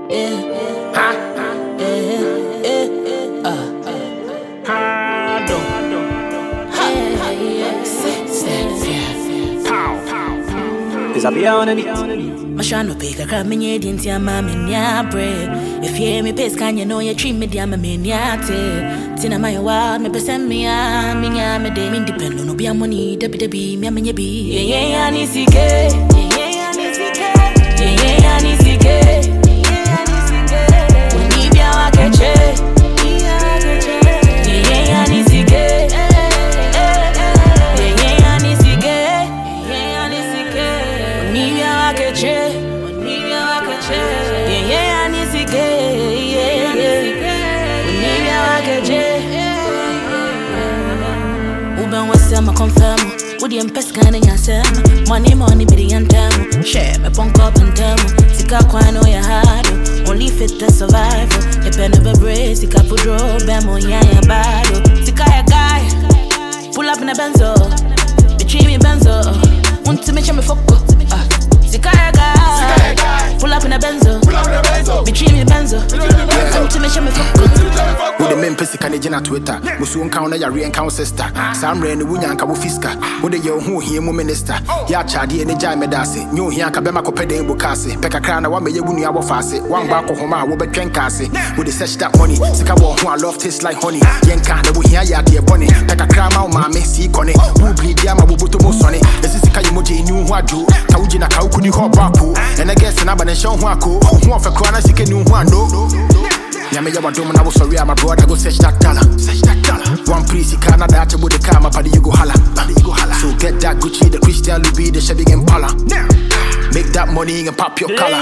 Is I be on it? Mashano pick a crab me dinty a mammy bread. If you hear me piss, can you know you treat me damn a miniate? Tina my wild, me present me a minya me day independent no be a money, debi me a me be. Yeah, I need CK. Yeah, I need CK. Yeah, I need CK. Yeah, I need CK. We need ya wa keche. Yeah, I need CK. I'ma confirm. Would you impress kind of yourself? Money, be the anthem. Share me punk up and tell me. Sika kwa know you hard. Only fit to survive. You pen up a brace. Sika put draw. Bemo ya bad. Sika ya guy. Pull up in a benzo. Between me benzo. Want to make sure me fuck up. Sika ya guy. Pull up in a benzo. Between me benzo. Want to make sure me fuck up. With the men pissy can agent at Twitter. Musu encounter your re-encounter sister. Sam Ren, the Wunyanka Fiska. With the young who here, minister. Ya Chadi and the Jai Medasi. New Yanka Bemako Pede Bukasi. Pekka Krana, 1 million Wunia Fasi. 1 bark of Homa, Robert Kenkasi. With the search that money. Sikawa, who I love tastes like honey. Yanka, the Wuhia Yadi Bonnie. Pekka Krama, Mammy, see Connie. Who bleed Yama Wubutumo Sonny. This is Kayamuji, new Wadu. Kaujina Kaukuni Hobaku. And I guess an Aban and Sean Wako. Who of a corner, she can do one. Yami yawa domo na wo sorry my brother go search that dollar. One piece Canada to the car my party you go holla. So get that Gucci the Christian Louis the Chevy Impala. Make that money and pop your collar.